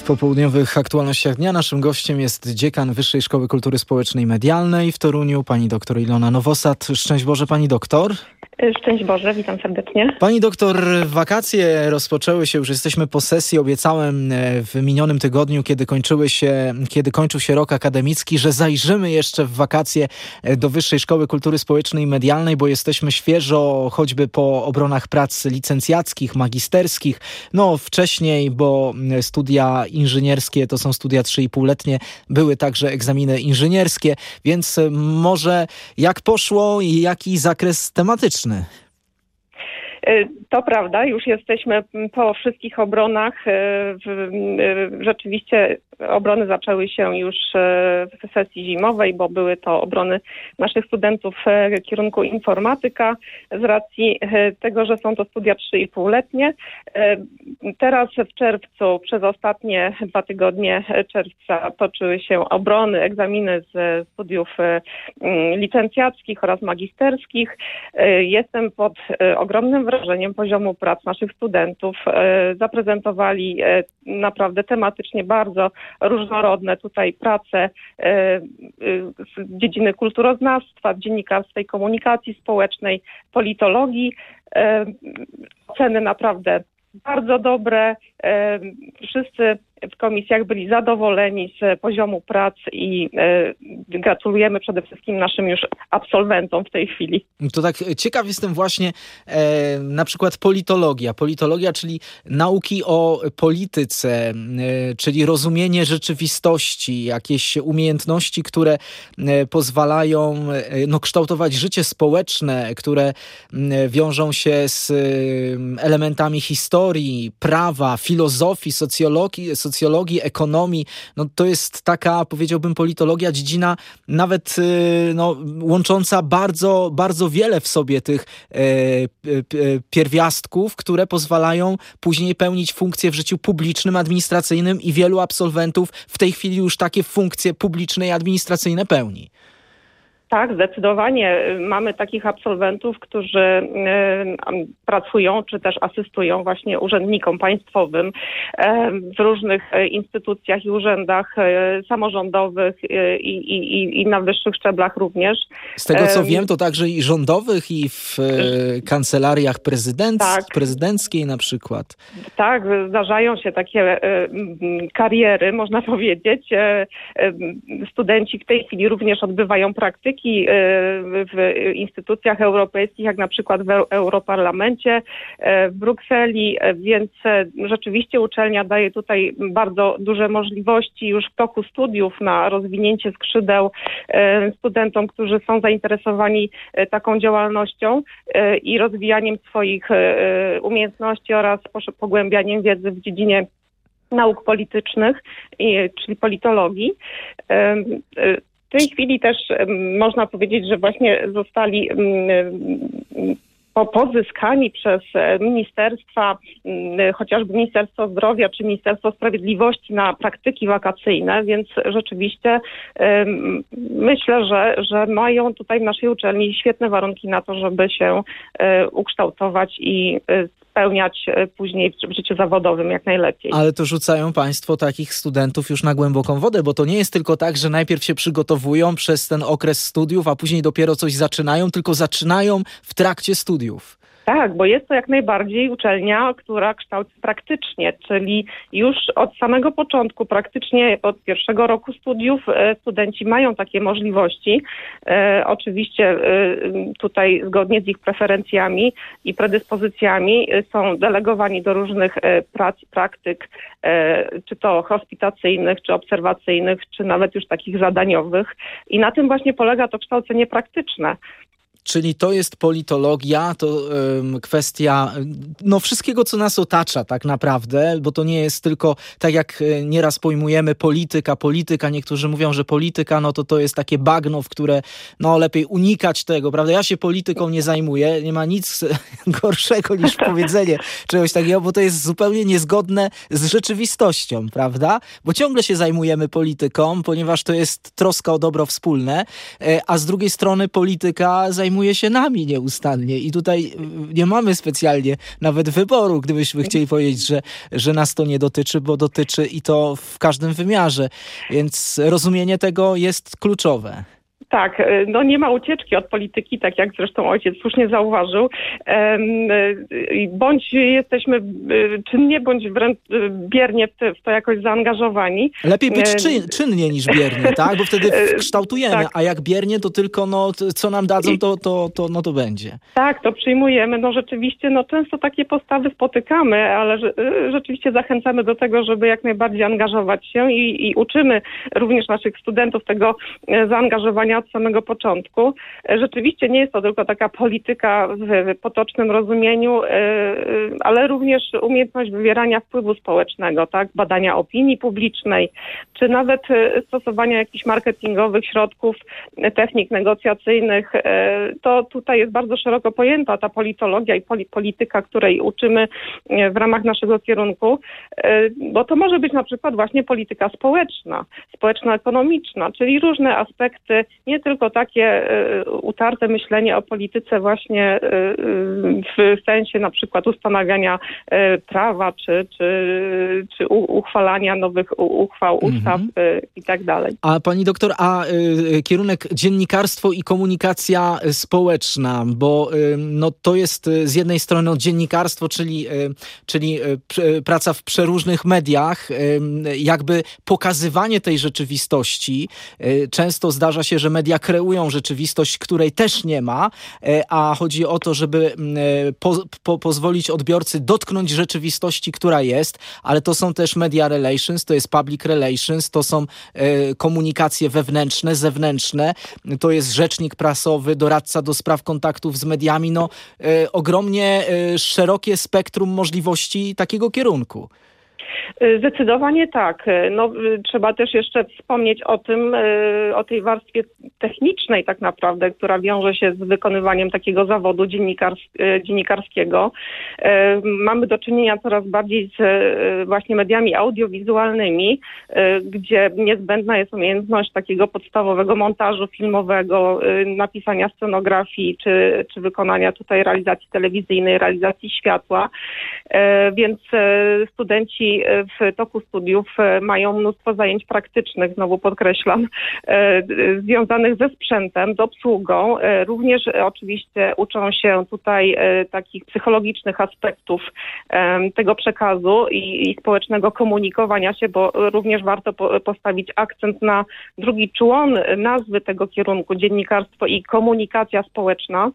popołudniowych aktualnościach dnia naszym gościem jest dziekan Wyższej Szkoły Kultury Społecznej i Medialnej w Toruniu, pani doktor Ilona Nowosad. Szczęść Boże, pani doktor. Szczęść Boże, witam serdecznie. Pani doktor, wakacje rozpoczęły się, już jesteśmy po sesji. Obiecałem w minionym tygodniu, kiedy kończył się rok akademicki, że zajrzymy jeszcze w wakacje do Wyższej Szkoły Kultury Społecznej i Medialnej, bo jesteśmy świeżo choćby po obronach prac licencjackich, magisterskich. No wcześniej, bo studia inżynierskie to są studia 3,5-letnie, były także egzaminy inżynierskie, więc może jak poszło i jaki zakres tematyczny? To prawda, już jesteśmy po wszystkich obronach. Rzeczywiście obrony zaczęły się już w sesji zimowej, bo były to obrony naszych studentów w kierunku informatyka z racji tego, że są to studia 3,5-letnie. Teraz w czerwcu, przez ostatnie 2 tygodnie czerwca toczyły się obrony, egzaminy z studiów licencjackich oraz magisterskich. Jestem pod ogromnym wrażeniem poziomu prac naszych studentów. Zaprezentowali naprawdę tematycznie bardzo różnorodne tutaj prace z dziedziny kulturoznawstwa, dziennikarstwa i komunikacji społecznej, politologii. Oceny naprawdę bardzo dobre. Wszyscy w komisjach byli zadowoleni z poziomu prac i gratulujemy przede wszystkim naszym już absolwentom w tej chwili. To tak ciekaw jestem właśnie na przykład politologia, czyli nauki o polityce, czyli rozumienie rzeczywistości, jakieś umiejętności, które pozwalają kształtować życie społeczne, które wiążą się z elementami historii, prawa, filozofii, socjologii, ekonomii. To jest taka, powiedziałbym, politologia, dziedzina nawet łącząca bardzo, bardzo wiele w sobie tych pierwiastków, które pozwalają później pełnić funkcje w życiu publicznym, administracyjnym i wielu absolwentów w tej chwili już takie funkcje publiczne i administracyjne pełni. Tak, zdecydowanie. Mamy takich absolwentów, którzy pracują czy też asystują właśnie urzędnikom państwowym w różnych instytucjach i urzędach samorządowych i na wyższych szczeblach również. Z tego co wiem, to także i rządowych i w kancelariach prezydenckiej na przykład. Tak, zdarzają się takie kariery, można powiedzieć. Studenci w tej chwili również odbywają praktyki w instytucjach europejskich, jak na przykład w Europarlamencie, w Brukseli, więc rzeczywiście uczelnia daje tutaj bardzo duże możliwości już w toku studiów na rozwinięcie skrzydeł studentom, którzy są zainteresowani taką działalnością i rozwijaniem swoich umiejętności oraz pogłębianiem wiedzy w dziedzinie nauk politycznych, czyli politologii. W tej chwili też można powiedzieć, że właśnie zostali pozyskani przez ministerstwa, chociażby Ministerstwo Zdrowia czy Ministerstwo Sprawiedliwości na praktyki wakacyjne, więc rzeczywiście myślę, że mają tutaj w naszej uczelni świetne warunki na to, żeby się ukształtować i spełniać później w życiu zawodowym jak najlepiej. Ale to rzucają państwo takich studentów już na głęboką wodę, bo to nie jest tylko tak, że najpierw się przygotowują przez ten okres studiów, a później dopiero coś zaczynają, tylko zaczynają w trakcie studiów. Tak, bo jest to jak najbardziej uczelnia, która kształci praktycznie, czyli już od samego początku, praktycznie od pierwszego roku studiów studenci mają takie możliwości. Oczywiście tutaj zgodnie z ich preferencjami i predyspozycjami są delegowani do różnych prac, praktyk, czy to hospitacyjnych, czy obserwacyjnych, czy nawet już takich zadaniowych. I na tym właśnie polega to kształcenie praktyczne. Czyli to jest politologia, to kwestia wszystkiego, co nas otacza tak naprawdę, bo to nie jest tylko, tak jak nieraz pojmujemy polityka. Niektórzy mówią, że polityka, to jest takie bagno, w które lepiej unikać tego, prawda? Ja się polityką nie zajmuję, nie ma nic gorszego niż powiedzenie czegoś takiego, bo to jest zupełnie niezgodne z rzeczywistością, prawda? Bo ciągle się zajmujemy polityką, ponieważ to jest troska o dobro wspólne, a z drugiej strony polityka zajmuje zajmuje się nami nieustannie i tutaj nie mamy specjalnie nawet wyboru, gdybyśmy chcieli powiedzieć, że nas to nie dotyczy, bo dotyczy i to w każdym wymiarze, więc rozumienie tego jest kluczowe. Tak, no nie ma ucieczki od polityki, tak jak zresztą ojciec słusznie zauważył. Bądź jesteśmy czynnie, bądź wręcz biernie w to jakoś zaangażowani. Lepiej być czynnie niż biernie, tak? Bo wtedy kształtujemy, tak. A jak biernie, to tylko co nam dadzą, to będzie. Tak, to przyjmujemy. No rzeczywiście, często takie postawy spotykamy, ale rzeczywiście zachęcamy do tego, żeby jak najbardziej angażować się i uczymy również naszych studentów tego zaangażowania od samego początku. Rzeczywiście nie jest to tylko taka polityka w potocznym rozumieniu, ale również umiejętność wywierania wpływu społecznego, tak? Badania opinii publicznej, czy nawet stosowania jakichś marketingowych środków, technik negocjacyjnych. To tutaj jest bardzo szeroko pojęta ta politologia i polityka, której uczymy w ramach naszego kierunku, bo to może być na przykład właśnie polityka społeczno-ekonomiczna, czyli różne aspekty, nie tylko takie utarte myślenie o polityce właśnie w sensie na przykład ustanawiania prawa, czy uchwalania nowych uchwał, ustaw i tak dalej. A pani doktor, kierunek dziennikarstwo i komunikacja społeczna, bo to jest z jednej strony dziennikarstwo, czyli praca w przeróżnych mediach, jakby pokazywanie tej rzeczywistości. Często zdarza się, że media kreują rzeczywistość, której też nie ma, a chodzi o to, żeby pozwolić odbiorcy dotknąć rzeczywistości, która jest, ale to są też media relations, to jest public relations, to są komunikacje wewnętrzne, zewnętrzne, to jest rzecznik prasowy, doradca do spraw kontaktów z mediami, ogromnie szerokie spektrum możliwości takiego kierunku. Zdecydowanie tak. Trzeba też jeszcze wspomnieć o tej warstwie technicznej tak naprawdę, która wiąże się z wykonywaniem takiego zawodu dziennikarskiego. Mamy do czynienia coraz bardziej z właśnie mediami audiowizualnymi, gdzie niezbędna jest umiejętność takiego podstawowego montażu filmowego, napisania scenografii, czy wykonania tutaj realizacji telewizyjnej, realizacji światła. Więc studenci w toku studiów mają mnóstwo zajęć praktycznych, znowu podkreślam, związanych ze sprzętem, z obsługą. Również oczywiście uczą się tutaj takich psychologicznych aspektów tego przekazu i społecznego komunikowania się, bo również warto postawić akcent na drugi człon nazwy tego kierunku, dziennikarstwo i komunikacja społeczna.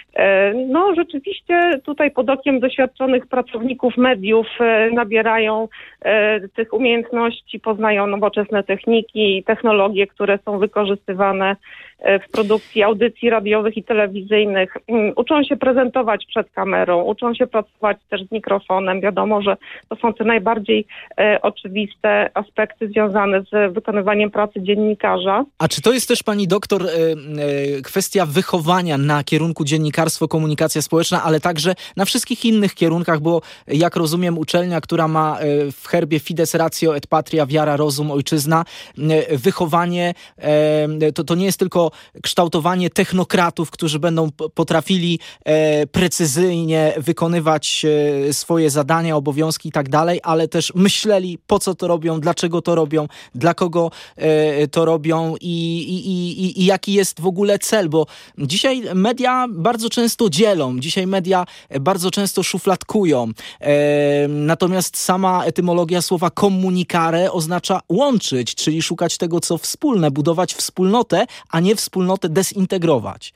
Rzeczywiście tutaj pod okiem doświadczonych pracowników mediów nabierają tych umiejętności, poznają nowoczesne techniki i technologie, które są wykorzystywane w produkcji audycji radiowych i telewizyjnych. Uczą się prezentować przed kamerą, uczą się pracować też z mikrofonem. Wiadomo, że to są te najbardziej oczywiste aspekty związane z wykonywaniem pracy dziennikarza. A czy to jest też, pani doktor, kwestia wychowania na kierunku dziennikarstwo, komunikacja społeczna, ale także na wszystkich innych kierunkach, bo jak rozumiem uczelnia, która ma w herbie Fides Ratio et Patria, wiara, rozum, ojczyzna, wychowanie to nie jest tylko kształtowanie technokratów, którzy będą potrafili precyzyjnie wykonywać swoje zadania, obowiązki i tak dalej, ale też myśleli, po co to robią, dlaczego to robią, dla kogo to robią i jaki jest w ogóle cel, bo dzisiaj media bardzo często dzielą, dzisiaj media bardzo często szufladkują, natomiast sama etymologia słowa communicare oznacza łączyć, czyli szukać tego, co wspólne, budować wspólnotę, a nie wspólnotę dezintegrować.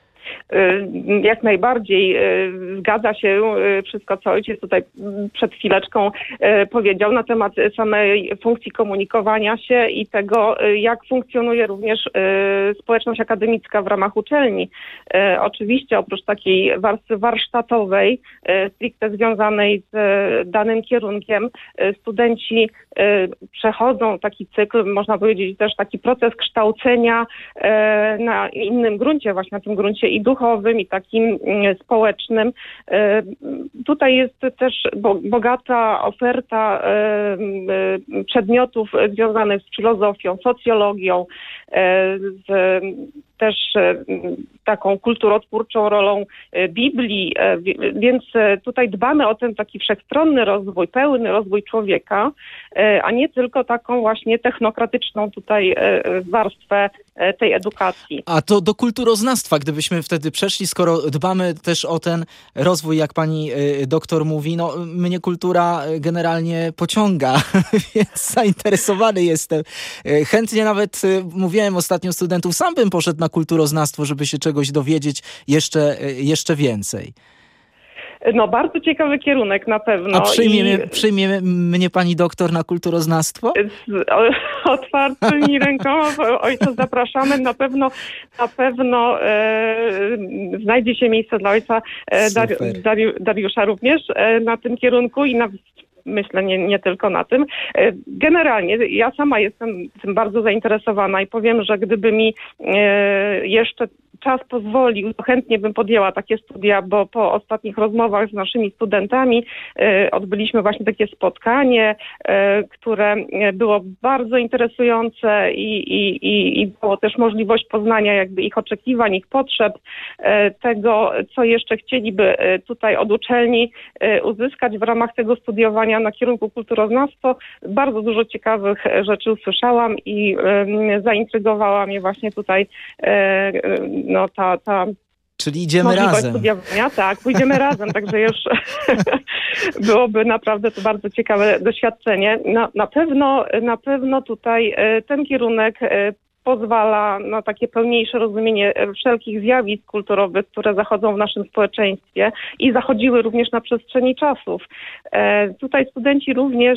Jak najbardziej zgadza się wszystko, co ojciec tutaj przed chwileczką powiedział na temat samej funkcji komunikowania się i tego, jak funkcjonuje również społeczność akademicka w ramach uczelni. Oczywiście oprócz takiej warstwy warsztatowej, stricte związanej z danym kierunkiem, studenci przechodzą taki cykl, można powiedzieć też taki proces kształcenia na innym gruncie, właśnie na tym gruncie i duchowym, i takim społecznym. Tutaj jest też bogata oferta przedmiotów związanych z filozofią, socjologią, z też taką kulturotwórczą rolą Biblii, więc tutaj dbamy o ten taki wszechstronny rozwój, pełny rozwój człowieka, a nie tylko taką właśnie technokratyczną tutaj warstwę tej edukacji. A to do kulturoznawstwa, gdybyśmy wtedy przeszli, skoro dbamy też o ten rozwój, jak pani doktor mówi, no mnie kultura generalnie pociąga, więc zainteresowany jestem. Chętnie nawet, mówiłem ostatnio studentów, sam bym poszedł na kulturoznawstwo, żeby się czegoś dowiedzieć jeszcze więcej. No bardzo ciekawy kierunek na pewno. A przyjmie mnie pani doktor na kulturoznawstwo? Z otwartymi rękoma, ojca zapraszamy. Na pewno znajdzie się miejsce dla ojca Dariusza również na tym kierunku i myślę, nie tylko na tym. Generalnie ja sama jestem tym bardzo zainteresowana i powiem, że gdyby mi jeszcze czas pozwolił, to chętnie bym podjęła takie studia, bo po ostatnich rozmowach z naszymi studentami odbyliśmy właśnie takie spotkanie, które było bardzo interesujące i było też możliwość poznania jakby ich oczekiwań, ich potrzeb, tego, co jeszcze chcieliby tutaj od uczelni uzyskać w ramach tego studiowania na kierunku kulturoznawstwo. Bardzo dużo ciekawych rzeczy usłyszałam i zaintrygowała mnie właśnie tutaj ta czyli idziemy razem. Studiowania. Tak, pójdziemy razem, także już byłoby naprawdę to bardzo ciekawe doświadczenie. Na pewno tutaj ten kierunek pozwala na takie pełniejsze rozumienie wszelkich zjawisk kulturowych, które zachodzą w naszym społeczeństwie i zachodziły również na przestrzeni czasów. Tutaj studenci również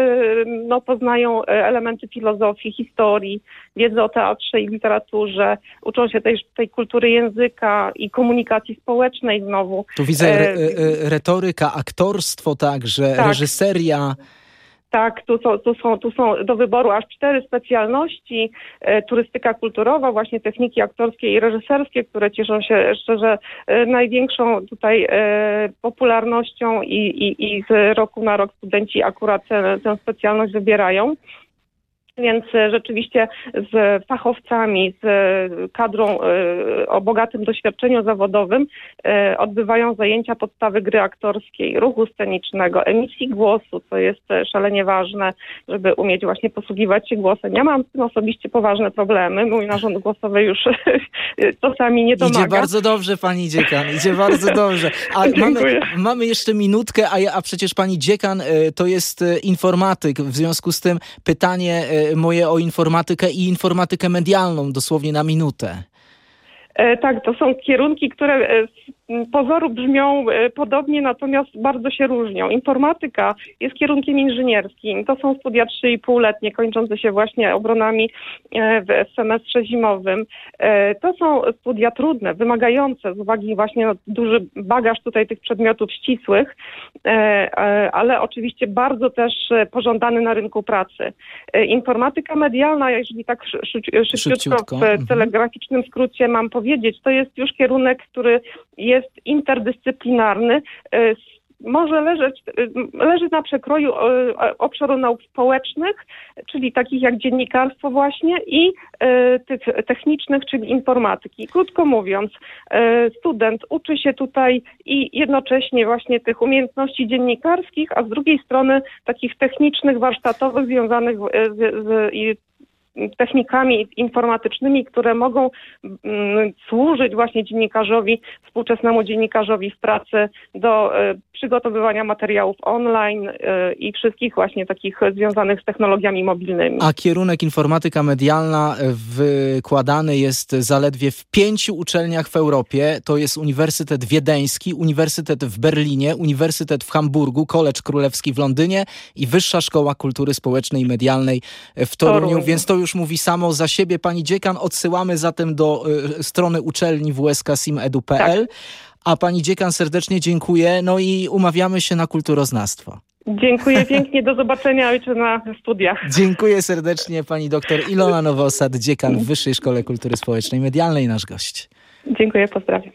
poznają elementy filozofii, historii, wiedzy o teatrze i literaturze, uczą się też tej kultury języka i komunikacji społecznej znowu. Tu widzę retoryka, aktorstwo także, tak. Reżyseria. Tak, tu są do wyboru aż 4 specjalności. Turystyka kulturowa, właśnie techniki aktorskie i reżyserskie, które cieszą się szczerze największą tutaj popularnością i z roku na rok studenci akurat tę specjalność wybierają. Więc rzeczywiście z fachowcami, z kadrą o bogatym doświadczeniu zawodowym odbywają zajęcia podstawy gry aktorskiej, ruchu scenicznego, emisji głosu, co jest szalenie ważne, żeby umieć właśnie posługiwać się głosem. Ja mam z tym osobiście poważne problemy. Mój narząd głosowy już czasami nie domaga. Idzie bardzo dobrze, pani dziekan, idzie bardzo dobrze. A mamy jeszcze minutkę, a przecież pani dziekan to jest informatyk. W związku z tym pytanie moje o informatykę i informatykę medialną, dosłownie na minutę. Tak, to są kierunki, które z pozoru brzmią podobnie, natomiast bardzo się różnią. Informatyka jest kierunkiem inżynierskim. To są studia 3,5-letnie, kończące się właśnie obronami w semestrze zimowym. To są studia trudne, wymagające z uwagi właśnie na duży bagaż tutaj tych przedmiotów ścisłych, ale oczywiście bardzo też pożądany na rynku pracy. Informatyka medialna, jeżeli tak szybciutko w telegraficznym skrócie mam powiedzieć, to jest już kierunek, który jest interdyscyplinarny, może leży na przekroju obszaru nauk społecznych, czyli takich jak dziennikarstwo właśnie i tych technicznych, czyli informatyki. Krótko mówiąc, student uczy się tutaj i jednocześnie właśnie tych umiejętności dziennikarskich, a z drugiej strony takich technicznych, warsztatowych związanych z technikami informatycznymi, które mogą służyć właśnie współczesnemu dziennikarzowi w pracy do przygotowywania materiałów online i wszystkich właśnie takich związanych z technologiami mobilnymi. A kierunek informatyka medialna wykładany jest zaledwie w 5 uczelniach w Europie. To jest Uniwersytet Wiedeński, Uniwersytet w Berlinie, Uniwersytet w Hamburgu, College Królewski w Londynie i Wyższa Szkoła Kultury Społecznej i Medialnej w Toruniu. Więc to już mówi samo za siebie. Pani dziekan, odsyłamy zatem do strony uczelni wsk.sim.edu.pl. Tak. A pani dziekan serdecznie dziękuję. No i umawiamy się na kulturoznawstwo. Dziękuję pięknie. Do zobaczenia ojcze na studiach. Dziękuję serdecznie. Pani doktor Ilona Nowosad, dziekan w Wyższej Szkole Kultury Społecznej i Medialnej, nasz gość. Dziękuję, pozdrawiam.